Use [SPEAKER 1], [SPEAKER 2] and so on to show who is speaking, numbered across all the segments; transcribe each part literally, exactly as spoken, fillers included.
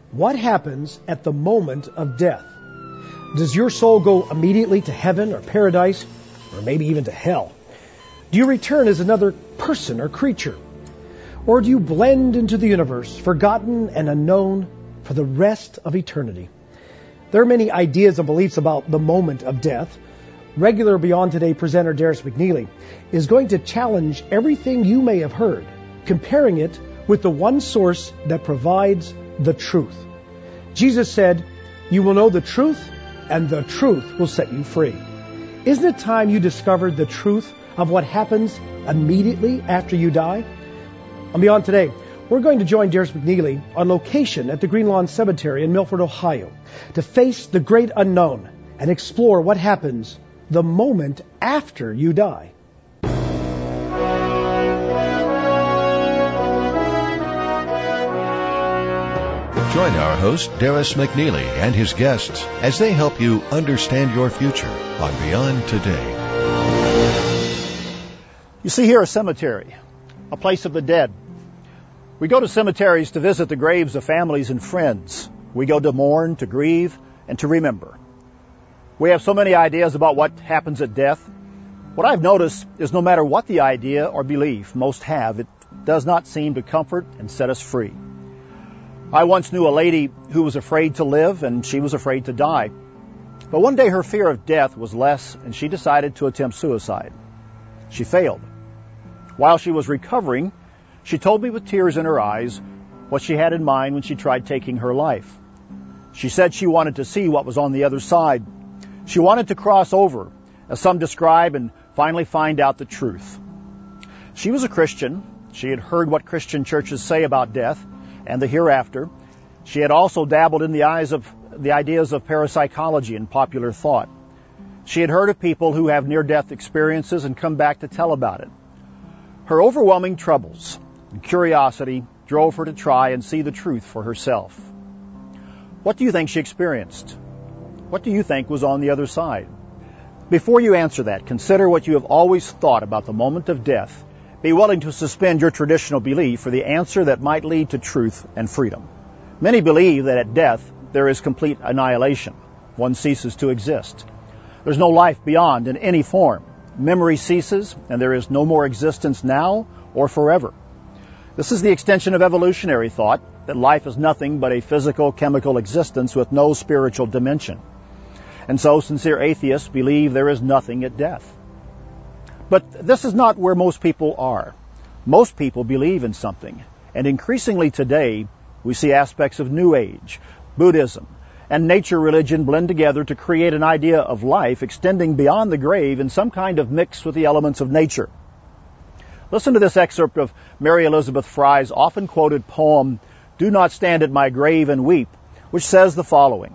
[SPEAKER 1] What happens at the moment of death? Does your soul go immediately to heaven or paradise, or maybe even to hell? Do you return as another person or creature? Or do you blend into the universe, forgotten and unknown for the rest of eternity? There are many ideas and beliefs about the moment of death. Regular Beyond Today presenter Darris McNeely is going to challenge everything you may have heard, comparing it with the one source that provides the truth. Jesus said, "You will know the truth, and the truth will set you free." Isn't it time you discovered the truth of what happens immediately after you die? On Beyond Today, we're going to join Darris McNeely on location at the Green Lawn Cemetery in Milford, Ohio, to face the great unknown and explore what happens the moment after you die.
[SPEAKER 2] Join our host, Darris McNeely, and his guests as they help you understand your future on Beyond Today.
[SPEAKER 3] You see here a cemetery, a place of the dead. We go to cemeteries to visit the graves of families and friends. We go to mourn, to grieve, and to remember. We have so many ideas about what happens at death. What I've noticed is no matter what the idea or belief most have, it does not seem to comfort and set us free. I once knew a lady who was afraid to live and she was afraid to die. But one day her fear of death was less and she decided to attempt suicide. She failed. While she was recovering, she told me with tears in her eyes what she had in mind when she tried taking her life. She said she wanted to see what was on the other side. She wanted to cross over, as some describe, and finally find out the truth. She was a Christian. She had heard what Christian churches say about death and the hereafter. She had also dabbled in the eyes of the ideas of parapsychology and popular thought. She had heard of people who have near-death experiences and come back to tell about it. Her overwhelming troubles and curiosity drove her to try and see the truth for herself. What do you think she experienced? What do you think was on the other side? Before you answer that, consider what you have always thought about the moment of death. Be willing to suspend your traditional belief for the answer that might lead to truth and freedom. Many believe that at death there is complete annihilation. One ceases to exist. There's no life beyond in any form. Memory ceases, and there is no more existence now or forever. This is the extension of evolutionary thought, that life is nothing but a physical, chemical existence with no spiritual dimension. And so sincere atheists believe there is nothing at death. But this is not where most people are. Most people believe in something. And increasingly today, we see aspects of New Age, Buddhism, and nature religion blend together to create an idea of life extending beyond the grave in some kind of mix with the elements of nature. Listen to this excerpt of Mary Elizabeth Fry's often quoted poem, "Do Not Stand at My Grave and Weep," which says the following: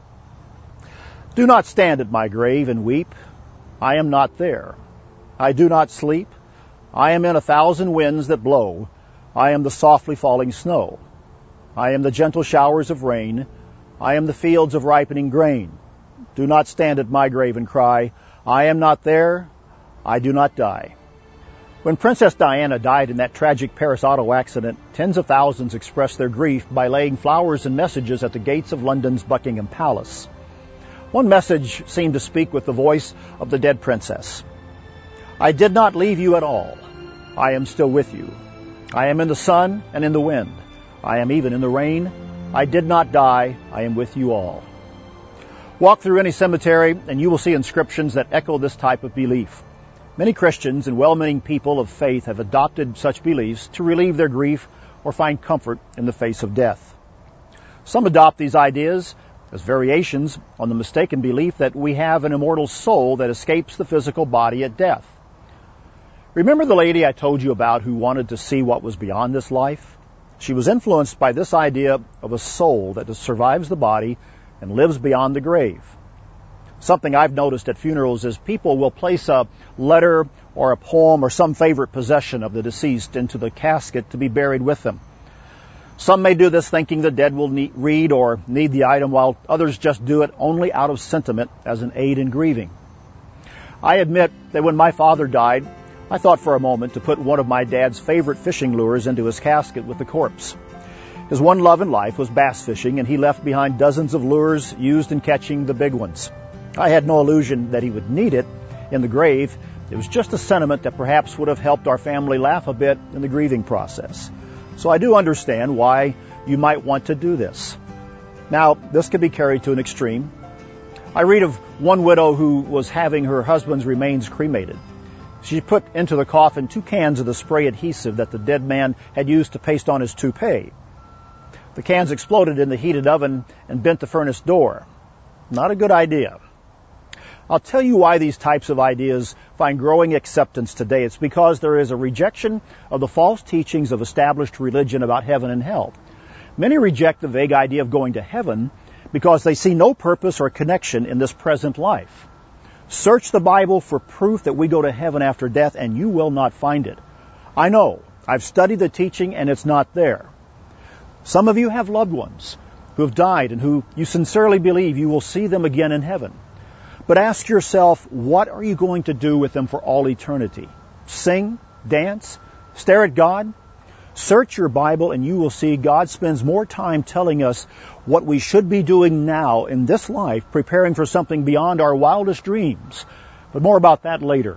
[SPEAKER 3] "Do not stand at my grave and weep. I am not there. I do not sleep. I am in a thousand winds that blow. I am the softly falling snow. I am the gentle showers of rain. I am the fields of ripening grain. Do not stand at my grave and cry, I am not there. I do not die." When Princess Diana died in that tragic Paris auto accident, tens of thousands expressed their grief by laying flowers and messages at the gates of London's Buckingham Palace. One message seemed to speak with the voice of the dead princess. "I did not leave you at all. I am still with you. I am in the sun and in the wind. I am even in the rain. I did not die. I am with you all." Walk through any cemetery and you will see inscriptions that echo this type of belief. Many Christians and well-meaning people of faith have adopted such beliefs to relieve their grief or find comfort in the face of death. Some adopt these ideas as variations on the mistaken belief that we have an immortal soul that escapes the physical body at death. Remember the lady I told you about who wanted to see what was beyond this life? She was influenced by this idea of a soul that survives the body and lives beyond the grave. Something I've noticed at funerals is people will place a letter or a poem or some favorite possession of the deceased into the casket to be buried with them. Some may do this thinking the dead will need, read or need the item, while others just do it only out of sentiment as an aid in grieving. I admit that when my father died, I thought for a moment to put one of my dad's favorite fishing lures into his casket with the corpse. His one love in life was bass fishing, and he left behind dozens of lures used in catching the big ones. I had no illusion that he would need it in the grave. It was just a sentiment that perhaps would have helped our family laugh a bit in the grieving process. So I do understand why you might want to do this. Now, this could be carried to an extreme. I read of one widow who was having her husband's remains cremated. She put into the coffin two cans of the spray adhesive that the dead man had used to paste on his toupee. The cans exploded in the heated oven and bent the furnace door. Not a good idea. I'll tell you why these types of ideas find growing acceptance today. It's because there is a rejection of the false teachings of established religion about heaven and hell. Many reject the vague idea of going to heaven because they see no purpose or connection in this present life. Search the Bible for proof that we go to heaven after death, and you will not find it. I know. I've studied the teaching, and it's not there. Some of you have loved ones who have died and who you sincerely believe you will see them again in heaven. But ask yourself, what are you going to do with them for all eternity? Sing? Dance? Stare at God? Search your Bible and you will see God spends more time telling us what we should be doing now in this life, preparing for something beyond our wildest dreams. But more about that later.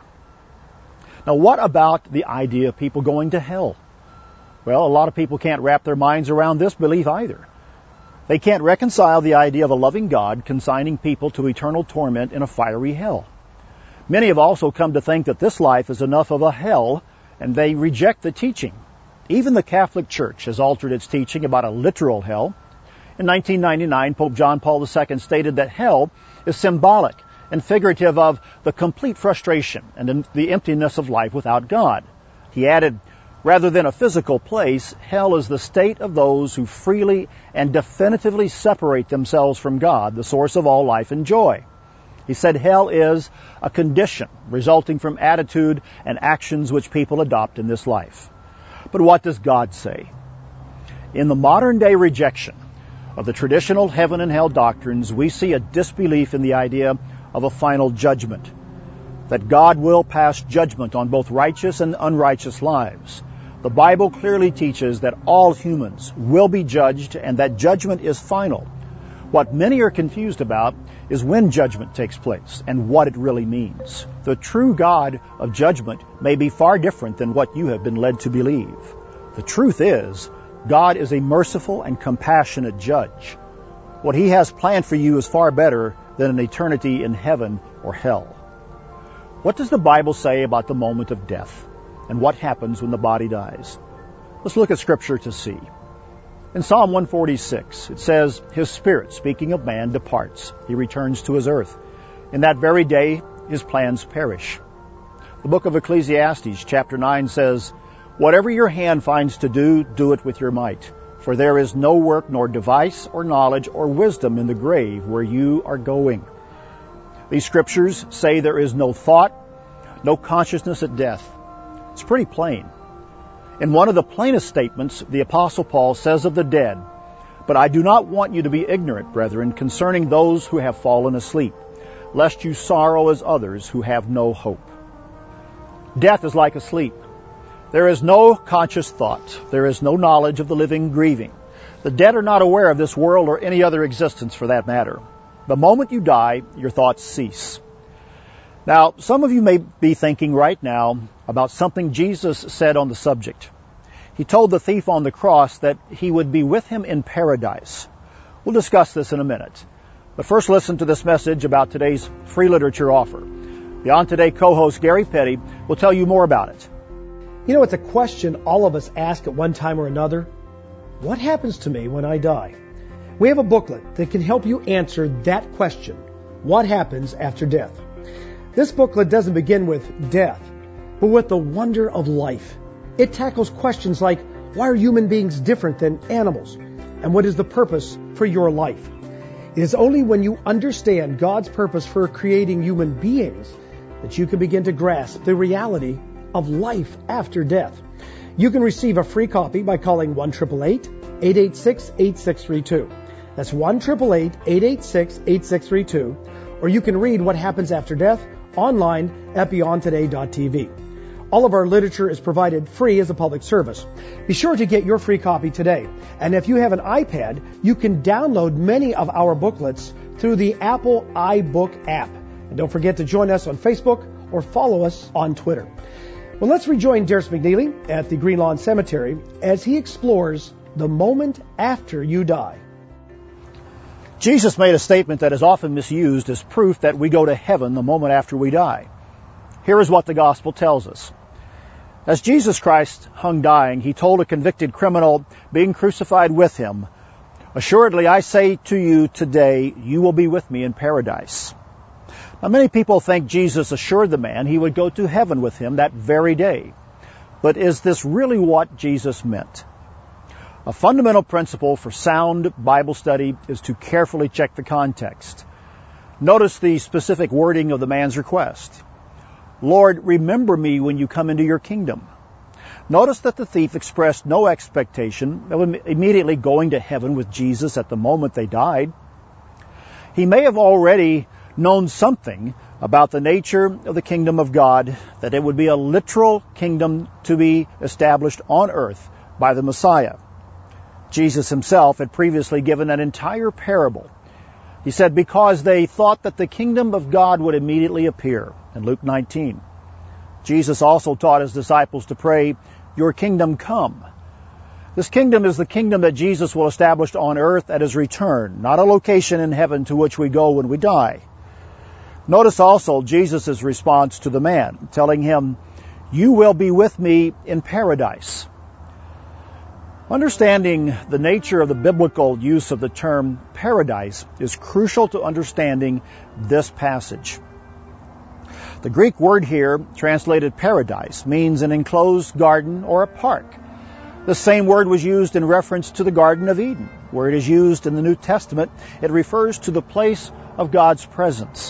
[SPEAKER 3] Now, what about the idea of people going to hell? Well, a lot of people can't wrap their minds around this belief either. They can't reconcile the idea of a loving God consigning people to eternal torment in a fiery hell. Many have also come to think that this life is enough of a hell, and they reject the teaching. Even the Catholic Church has altered its teaching about a literal hell. In nineteen ninety-nine, Pope John Paul the Second stated that hell is symbolic and figurative of the complete frustration and the emptiness of life without God. He added, rather than a physical place, hell is the state of those who freely and definitively separate themselves from God, the source of all life and joy. He said hell is a condition resulting from attitude and actions which people adopt in this life. But what does God say? In the modern day rejection of the traditional heaven and hell doctrines, we see a disbelief in the idea of a final judgment, that God will pass judgment on both righteous and unrighteous lives. The Bible clearly teaches that all humans will be judged and that judgment is final. What many are confused about is when judgment takes place and what it really means. The true God of judgment may be far different than what you have been led to believe. The truth is, God is a merciful and compassionate judge. What He has planned for you is far better than an eternity in heaven or hell. What does the Bible say about the moment of death and what happens when the body dies? Let's look at Scripture to see. In Psalm one forty-six, it says, His spirit, speaking of man, departs. He returns to his earth. In that very day, his plans perish. The book of Ecclesiastes, chapter nine, says, Whatever your hand finds to do, do it with your might. For there is no work, nor device, or knowledge, or wisdom in the grave where you are going. These scriptures say there is no thought, no consciousness at death. It's pretty plain. In one of the plainest statements, the Apostle Paul says of the dead, But I do not want you to be ignorant, brethren, concerning those who have fallen asleep, lest you sorrow as others who have no hope. Death is like a sleep. There is no conscious thought. There is no knowledge of the living grieving. The dead are not aware of this world or any other existence for that matter. The moment you die, your thoughts cease. Now, some of you may be thinking right now about something Jesus said on the subject. He told the thief on the cross that he would be with him in paradise. We'll discuss this in a minute. But first, listen to this message about today's free literature offer. The On Today co-host Gary Petty will tell you more about it.
[SPEAKER 1] You know, it's a question all of us ask at one time or another. What happens to me when I die? We have a booklet that can help you answer that question. What happens after death? This booklet doesn't begin with death, but with the wonder of life. It tackles questions like, why are human beings different than animals? And what is the purpose for your life? It is only when you understand God's purpose for creating human beings that you can begin to grasp the reality of life after death. You can receive a free copy by calling one eight eight eight, eight eight six, eight six three two. That's one eight eight eight, eight eight six, eight six three two. Or you can read What Happens After Death online at beyond today dot t v. All of our literature is provided free as a public service. Be sure to get your free copy today. And if you have an iPad, you can download many of our booklets through the Apple iBook app. And don't forget to join us on Facebook or follow us on Twitter. Well, let's rejoin Darris McNeely at the Green Lawn Cemetery as he explores the moment after you die.
[SPEAKER 3] Jesus made a statement that is often misused as proof that we go to heaven the moment after we die. Here is what the gospel tells us. As Jesus Christ hung dying, he told a convicted criminal being crucified with him, "Assuredly, I say to you today, you will be with me in paradise." Now, many people think Jesus assured the man he would go to heaven with him that very day. But is this really what Jesus meant? A fundamental principle for sound Bible study is to carefully check the context. Notice the specific wording of the man's request. "Lord, remember me when you come into your kingdom." Notice that the thief expressed no expectation of immediately going to heaven with Jesus at the moment they died. He may have already known something about the nature of the kingdom of God, that it would be a literal kingdom to be established on earth by the Messiah. Jesus himself had previously given an entire parable. He said, because they thought that the kingdom of God would immediately appear, in Luke nineteen. Jesus also taught his disciples to pray, "Your kingdom come." This kingdom is the kingdom that Jesus will establish on earth at his return, not a location in heaven to which we go when we die. Notice also Jesus' response to the man, telling him, "You will be with me in paradise." Understanding the nature of the biblical use of the term paradise is crucial to understanding this passage. The Greek word here, translated paradise, means an enclosed garden or a park. The same word was used in reference to the Garden of Eden. Where it is used in the New Testament, it refers to the place of God's presence.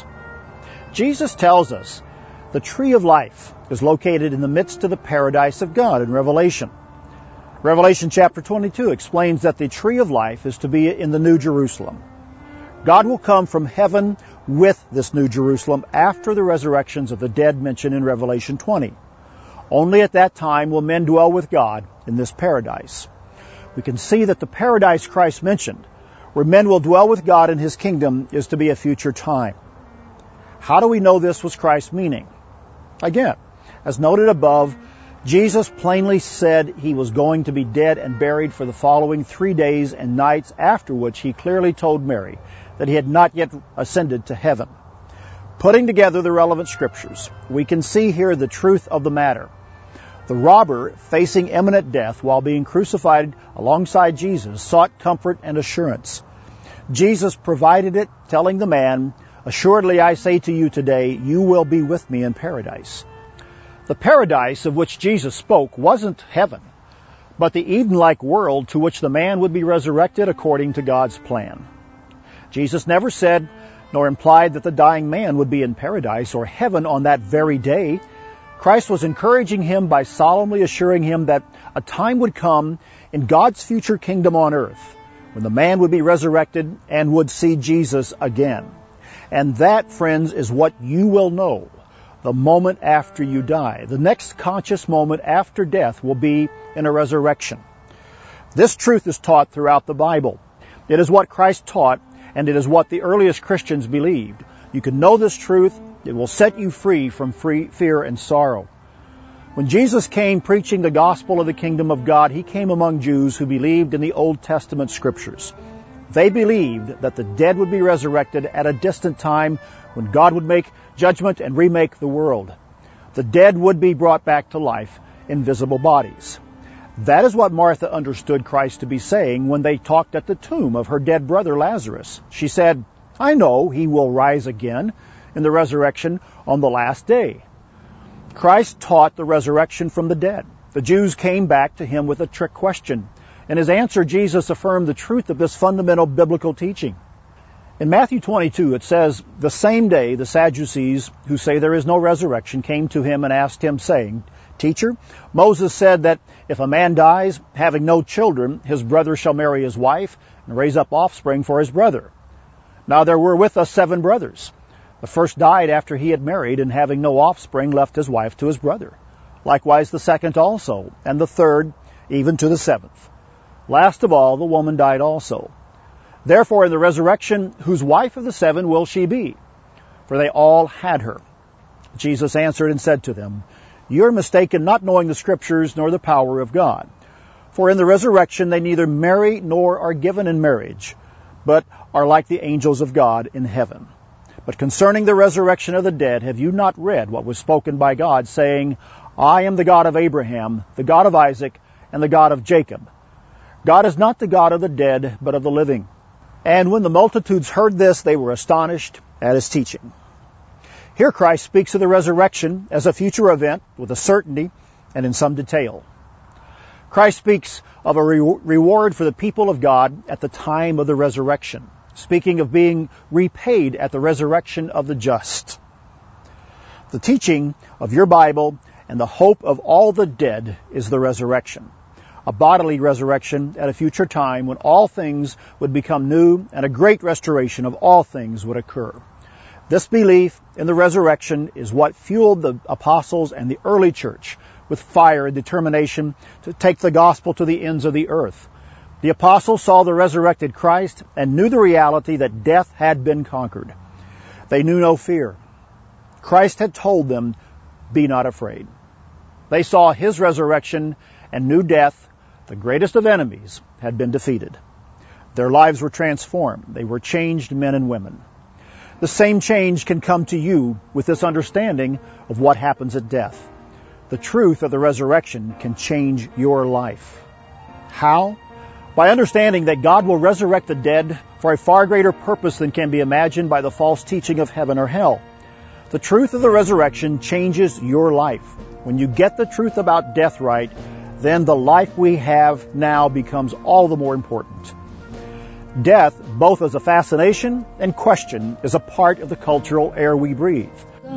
[SPEAKER 3] Jesus tells us the tree of life is located in the midst of the paradise of God in Revelation. Revelation chapter twenty-two explains that the tree of life is to be in the New Jerusalem. God will come from heaven with this New Jerusalem after the resurrections of the dead mentioned in Revelation twenty. Only at that time will men dwell with God in this paradise. We can see that the paradise Christ mentioned, where men will dwell with God in his kingdom, is to be a future time. How do we know this was Christ's meaning? Again, as noted above, Jesus plainly said he was going to be dead and buried for the following three days and nights, after which he clearly told Mary that he had not yet ascended to heaven. Putting together the relevant scriptures, we can see here the truth of the matter. The robber, facing imminent death while being crucified alongside Jesus, sought comfort and assurance. Jesus provided it, telling the man, "Assuredly I say to you today, you will be with me in paradise." The paradise of which Jesus spoke wasn't heaven, but the Eden-like world to which the man would be resurrected according to God's plan. Jesus never said nor implied that the dying man would be in paradise or heaven on that very day. Christ was encouraging him by solemnly assuring him that a time would come in God's future kingdom on earth when the man would be resurrected and would see Jesus again. And that, friends, is what you will know the moment after you die. The next conscious moment after death will be in a resurrection. This truth is taught throughout the Bible. It is what Christ taught, and it is what the earliest Christians believed. You can know this truth. It will set you free from free fear and sorrow. When Jesus came preaching the gospel of the kingdom of God, he came among Jews who believed in the Old Testament scriptures. They believed that the dead would be resurrected at a distant time when God would make judgment and remake the world. The dead would be brought back to life in visible bodies. That is what Martha understood Christ to be saying when they talked at the tomb of her dead brother Lazarus. She said, "I know he will rise again in the resurrection on the last day." Christ taught the resurrection from the dead. The Jews came back to him with a trick question. In his answer, Jesus affirmed the truth of this fundamental biblical teaching. In Matthew twenty-two, it says, "The same day the Sadducees, who say there is no resurrection, came to him and asked him, saying, 'Teacher, Moses said that if a man dies, having no children, his brother shall marry his wife and raise up offspring for his brother. Now there were with us seven brothers. The first died after he had married, and having no offspring, left his wife to his brother. likewise the second also, and the third, even to the seventh. Last of all, the woman died also. Therefore in the resurrection, whose wife of the seven will she be? For they all had her. Jesus answered and said to them, You are mistaken, not knowing the Scriptures nor the power of God. For in the resurrection they neither marry nor are given in marriage, but are like the angels of God in heaven. But concerning the resurrection of the dead, have you not read what was spoken by God, saying, I am the God of Abraham, the God of Isaac, and the God of Jacob. God is not the God of the dead, but of the living. And when the multitudes heard this, they were astonished at his teaching. Here Christ speaks of the resurrection as a future event with a certainty and in some detail. Christ speaks of a re- reward for the people of God at the time of the resurrection, speaking of being repaid at the resurrection of the just. The teaching of your Bible and the hope of all the dead is the resurrection, a bodily resurrection at a future time when all things would become new and a great restoration of all things would occur. This belief in the resurrection is what fueled the apostles and the early church with fire and determination to take the gospel to the ends of the earth. The apostles saw the resurrected Christ and knew the reality that death had been conquered. They knew no fear. Christ had told them, Be not afraid. They saw his resurrection and knew death, the greatest of enemies, had been defeated. Their lives were transformed. They were changed men and women. The same change can come to you with this understanding of what happens at death. The truth of the resurrection can change your life. How? By understanding that God will resurrect the dead for a far greater purpose than can be imagined by the false teaching of heaven or hell. The truth of the resurrection changes your life. When you get the truth about death right, then the life we have now becomes all the more important. Death, both as a fascination and question, is a part of the cultural air we breathe.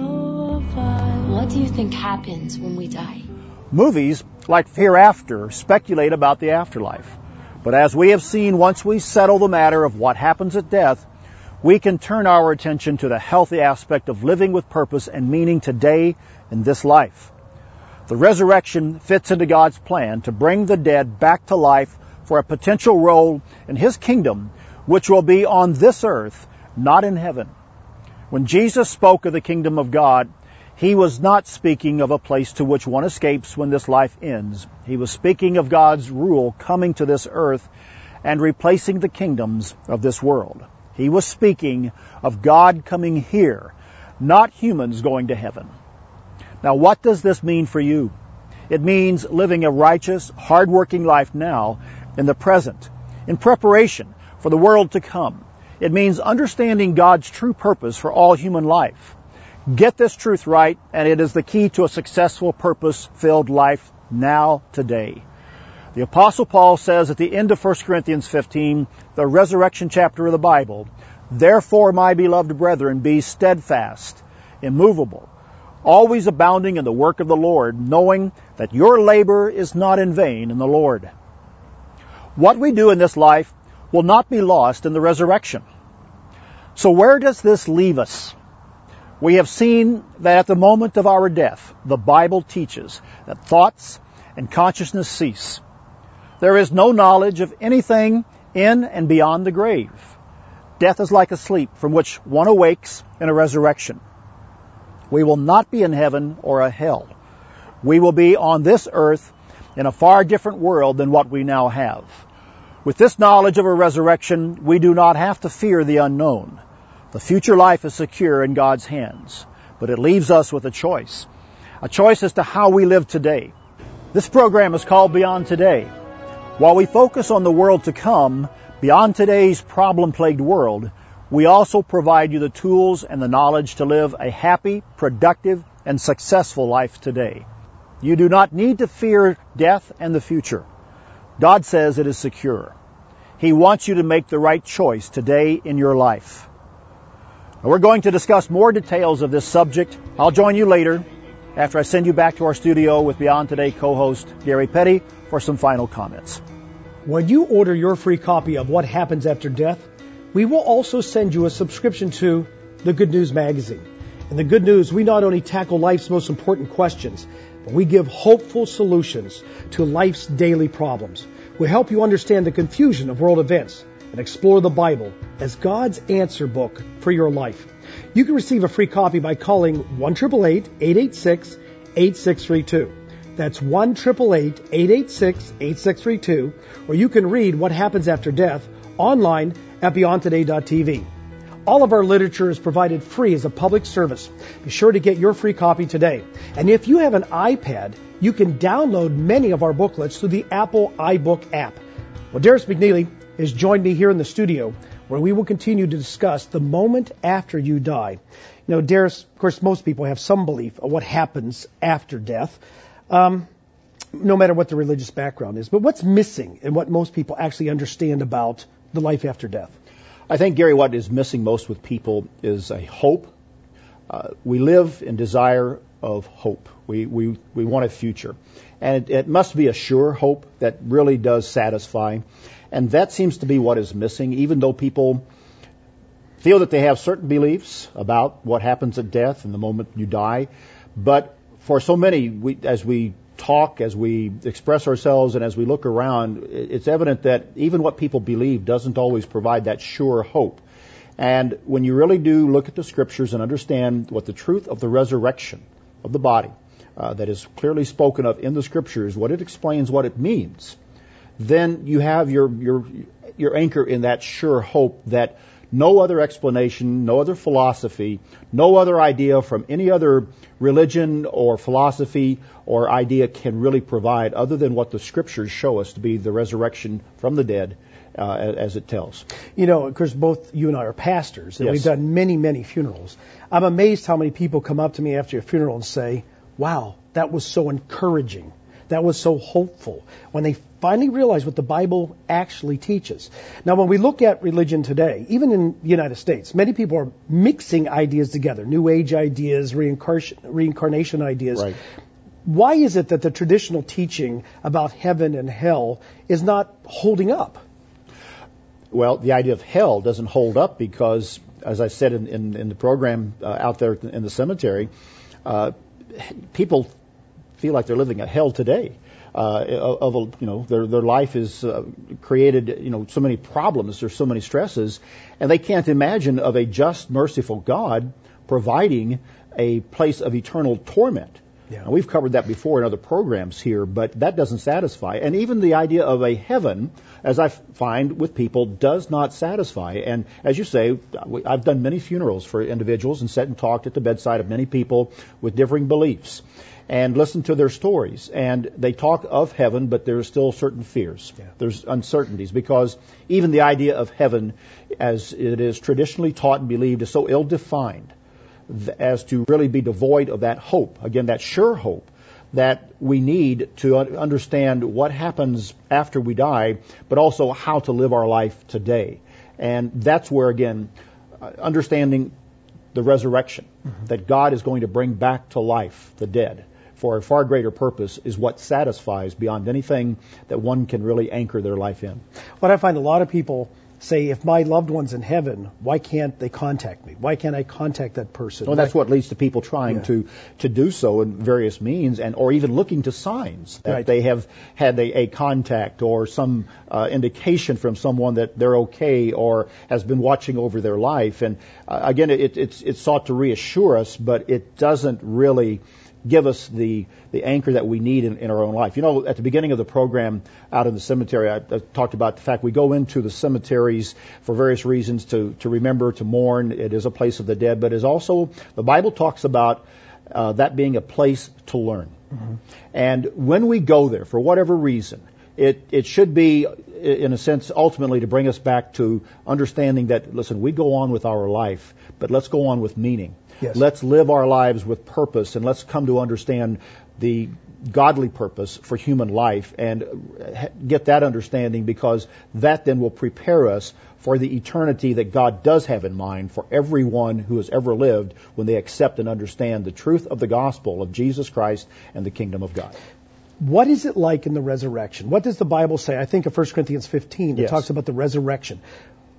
[SPEAKER 4] What do you think happens when we die?
[SPEAKER 3] Movies, like Hereafter, speculate about the afterlife. But as we have seen, once we settle the matter of what happens at death, we can turn our attention to the healthy aspect of living with purpose and meaning today in this life. The resurrection fits into God's plan to bring the dead back to life for a potential role in his kingdom, which will be on this earth, not in heaven. When Jesus spoke of the kingdom of God, he was not speaking of a place to which one escapes when this life ends. He was speaking of God's rule coming to this earth and replacing the kingdoms of this world. He was speaking of God coming here, not humans going to heaven. Now, what does this mean for you? It means living a righteous, hard-working life now, in the present, in preparation for the world to come. It means understanding God's true purpose for all human life. Get this truth right, and it is the key to a successful, purpose-filled life now, today. The Apostle Paul says at the end of First Corinthians fifteen, the resurrection chapter of the Bible, Therefore, my beloved brethren, be steadfast, immovable, always abounding in the work of the Lord, knowing that your labor is not in vain in the Lord. What we do in this life will not be lost in the resurrection. So where does this leave us? We have seen that at the moment of our death, the Bible teaches that thoughts and consciousness cease. There is no knowledge of anything in and beyond the grave. Death is like a sleep from which one awakes in a resurrection. We will not be in heaven or a hell. We will be on this earth in a far different world than what we now have. With this knowledge of a resurrection, we do not have to fear the unknown. The future life is secure in God's hands, but it leaves us with a choice. A choice as to how we live today. This program is called Beyond Today. While we focus on the world to come, beyond today's problem-plagued world, we also provide you the tools and the knowledge to live a happy, productive, and successful life today. You do not need to fear death and the future. God says it is secure. He wants you to make the right choice today in your life. Now, we're going to discuss more details of this subject. I'll join you later after I send you back to our studio with Beyond Today co-host Gary Petty for some final comments.
[SPEAKER 1] When you order your free copy of What Happens After Death, we will also send you a subscription to the Good News magazine. In the Good News, we not only tackle life's most important questions, We give hopeful solutions to life's daily problems. We help you understand the confusion of world events and explore the Bible as God's answer book for your life. You can receive a free copy by calling one eight eight eight, eight eight six, eight six three two. That's one eight eight eight, eight eight six, eight six three two, or you can read What Happens After Death online at beyond today dot t v. All of our literature is provided free as a public service. Be sure to get your free copy today. And if you have an iPad, you can download many of our booklets through the Apple iBook app. Well, Darris McNeely has joined me here in the studio, where we will continue to discuss the moment after you die. You know, Darris, of course, most people have some belief of what happens after death, um, no matter what the religious background is. But what's missing in what most people actually understand about the life after death?
[SPEAKER 3] I think, Gary, what is missing most with people is a hope. Uh, we live in desire of hope. We, we, we want a future. And it, it must be a sure hope that really does satisfy. And that seems to be what is missing, even though people feel that they have certain beliefs about what happens at death and the moment you die. But for so many, we, as we talk, as we express ourselves, and as we look around, it's evident that even what people believe doesn't always provide that sure hope. And when you really do look at the Scriptures and understand what the truth of the resurrection of the body uh, that is clearly spoken of in the Scriptures, what it explains, what it means, then you have your your your anchor in that sure hope that no other explanation, no other philosophy, no other idea from any other religion or philosophy or idea can really provide, other than what the Scriptures show us to be the resurrection from the dead, uh, as it tells.
[SPEAKER 1] You know, of course, both you and I are pastors, and
[SPEAKER 3] Yes.
[SPEAKER 1] we've done many, many funerals. I'm amazed how many people come up to me after a funeral and say, wow, that was so encouraging. That was so hopeful, when they finally realize what the Bible actually teaches. Now, when we look at religion today, even in the United States, many people are mixing ideas together, New Age ideas, reincarnation, reincarnation ideas.
[SPEAKER 3] Right.
[SPEAKER 1] Why is it that the traditional teaching about heaven and hell is not holding up?
[SPEAKER 3] Well, the idea of hell doesn't hold up because, as I said in, in, in the program uh, out there in the cemetery, uh, people feel like they're living a hell today. Uh, of a, you know, their their life is uh, created, you know, so many problems. There's so many stresses, and they can't imagine of a just, merciful God providing a place of eternal torment.
[SPEAKER 1] Yeah.
[SPEAKER 3] And we've covered that before in other programs here, but that doesn't satisfy. And even the idea of a heaven, as I find with people, does not satisfy. And as you say, I've done many funerals for individuals and sat and talked at the bedside of many people with differing beliefs, and listen to their stories. And they talk of heaven, but there's still certain fears.
[SPEAKER 1] Yeah.
[SPEAKER 3] There's uncertainties, because even the idea of heaven, as it is traditionally taught and believed, is so ill-defined as to really be devoid of that hope, again, that sure hope that we need to understand what happens after we die, but also how to live our life today. And that's where, again, understanding the resurrection, mm-hmm. that God is going to bring back to life the dead for a far greater purpose, is what satisfies beyond anything that one can really anchor their life in.
[SPEAKER 1] What I find a lot of people say, if my loved one's in heaven, why can't they contact me? Why can't I contact that person?
[SPEAKER 3] Well, that's what leads to people trying
[SPEAKER 1] Yeah.
[SPEAKER 3] to, to do so in various means, and or even looking to signs that
[SPEAKER 1] Right.
[SPEAKER 3] they have had a, a contact or some uh, indication from someone that they're okay or has been watching over their life. And uh, again, it, it's it's sought to reassure us, but it doesn't really give us the, the anchor that we need in, in our own life. You know, at the beginning of the program out in the cemetery, I, I talked about the fact we go into the cemeteries for various reasons, to, to remember, to mourn. It is a place of the dead, but it is also, the Bible talks about uh, that being a place to learn. Mm-hmm. And when we go there, for whatever reason, it, it should be, in a sense, ultimately to bring us back to understanding that, listen, we go on with our life, but let's go on with meaning.
[SPEAKER 1] Yes.
[SPEAKER 3] Let's live our lives with purpose, and let's come to understand the godly purpose for human life and get that understanding, because that then will prepare us for the eternity that God does have in mind for everyone who has ever lived when they accept and understand the truth of the gospel of Jesus Christ and the kingdom of God.
[SPEAKER 1] What is it like in the resurrection? What does the Bible say? I think of First Corinthians fifteen that
[SPEAKER 3] Yes.
[SPEAKER 1] talks about the resurrection.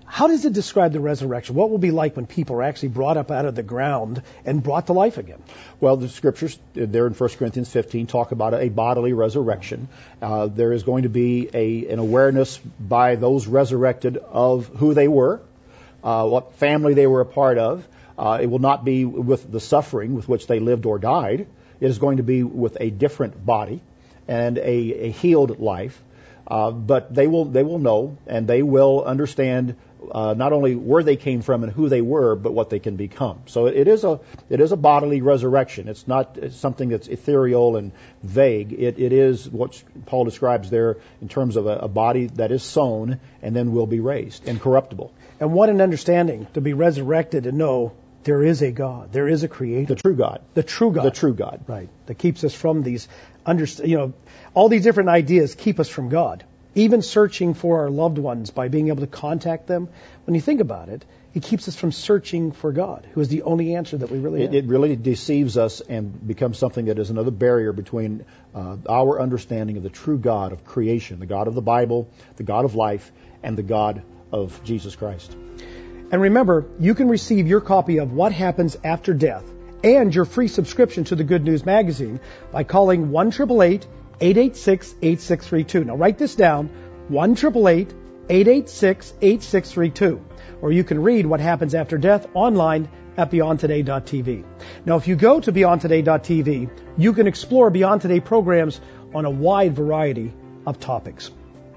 [SPEAKER 1] How does it describe the resurrection? What will it be like when people are actually brought up out of the ground and brought to life again?
[SPEAKER 3] Well, the scriptures there in First Corinthians fifteen talk about a bodily resurrection. Uh, there is going to be a, an awareness by those resurrected of who they were, uh, what family they were a part of. Uh, it will not be with the suffering with which they lived or died. It is going to be with a different body and a, a healed life. Uh, but they will they will know and they will understand uh, not only where they came from and who they were, but what they can become. So it is a it is a bodily resurrection. It's not something that's ethereal and vague. It it is what Paul describes there in terms of a, a body that is sown and then will be raised, incorruptible.
[SPEAKER 1] And what an understanding to be resurrected and know there is a God, there is a Creator,
[SPEAKER 3] the true God,
[SPEAKER 1] the true God,
[SPEAKER 3] the true God,
[SPEAKER 1] right? That keeps us from these, under, you know, all these different ideas keep us from God. Even searching for our loved ones by being able to contact them. When you think about it, it keeps us from searching for God, who is the only answer that we really
[SPEAKER 3] it,
[SPEAKER 1] have.
[SPEAKER 3] It really deceives us and becomes something that is another barrier between uh, our understanding of the true God of creation, the God of the Bible, the God of life, and the God of Jesus Christ.
[SPEAKER 1] And remember, you can receive your copy of What Happens After Death and your free subscription to the Good News Magazine by calling one eight eight eight, eight eight six, eight six three two. Now write this down, one eight eight, eight eight six, eight six three two. Or you can read What Happens After Death online at beyond today dot t v. Now if you go to beyond today dot t v, you can explore Beyond Today programs on a wide variety of topics.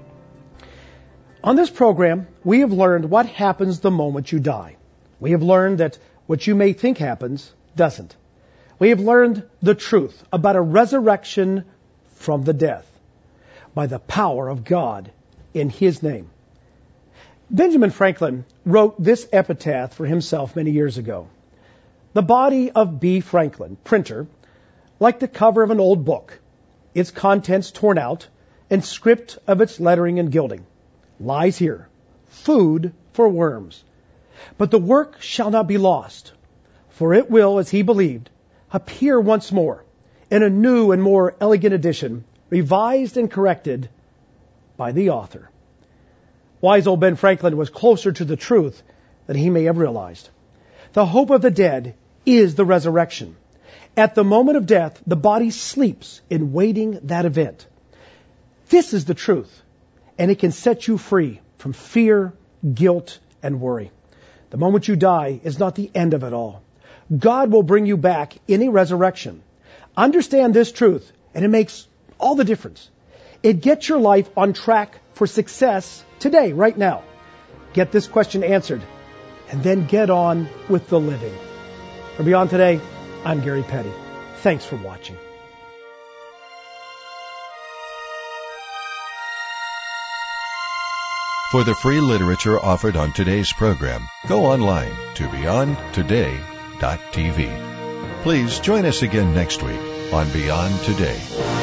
[SPEAKER 1] On this program, we have learned what happens the moment you die. We have learned that what you may think happens doesn't. We have learned the truth about a resurrection from the death by the power of God in His name. Benjamin Franklin wrote this epitaph for himself many years ago. The body of B. Franklin, printer, like the cover of an old book, its contents torn out and stripped of its lettering and gilding, lies here, food for worms. But the work shall not be lost, for it will, as he believed, appear once more in a new and more elegant edition, revised and corrected by the author. Wise old Ben Franklin was closer to the truth than he may have realized. The hope of the dead is the resurrection. At the moment of death, the body sleeps in waiting that event. This is the truth, and it can set you free from fear, guilt, and worry. The moment you die is not the end of it all. God will bring you back in a resurrection. Understand this truth, and it makes all the difference. It gets your life on track for success today, right now. Get this question answered, and then get on with the living. For Beyond Today, I'm Gary Petty. Thanks for watching.
[SPEAKER 2] For the free literature offered on today's program, go online to beyond today dot t v. Please join us again next week on Beyond Today.